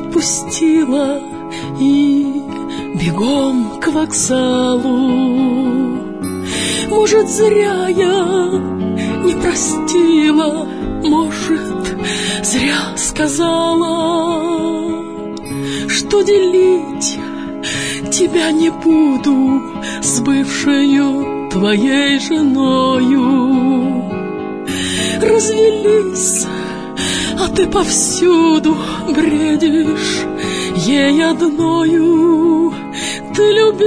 отпустила и бегом к вокзалу. Может, зря я не простила, может, зря сказала, что делить тебя не буду с бывшею твоей женою. Развелись, а ты повсюду бредишь ей одною. Ты,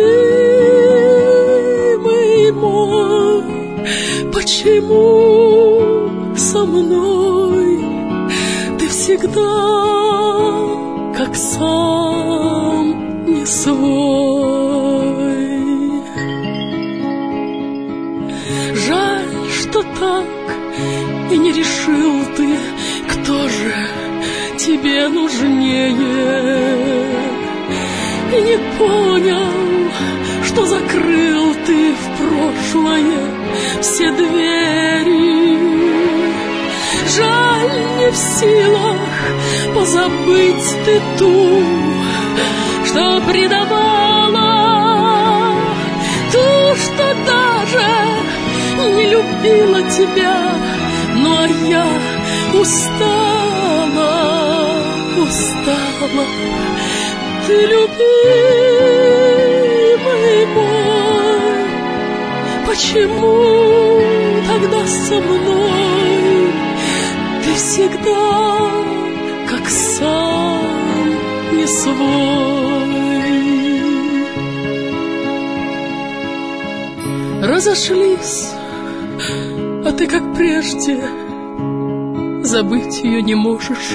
любимый мой, почему со мной ты всегда как сам не свой? Жаль, что так и не решил ты, кто же тебе нужнее, и не понял, что закрыл ты в прошлое все двери. Жаль, не в силах позабыть ты ту, что предавала, ту, что даже не любила тебя. Но я устала, ты, любимый мой, почему тогда со мной ты всегда как сам не свой? Разошлись, а ты, как прежде, забыть ее не можешь.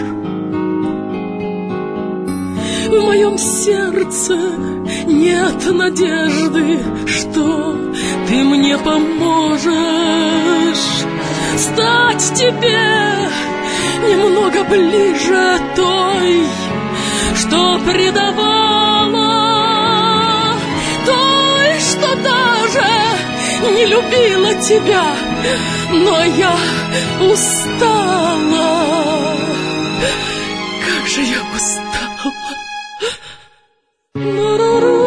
В моем сердце нет надежды, что ты мне поможешь стать тебе немного ближе той, что предавала, той, что даже не любила тебя. Но я устала, как же я устала.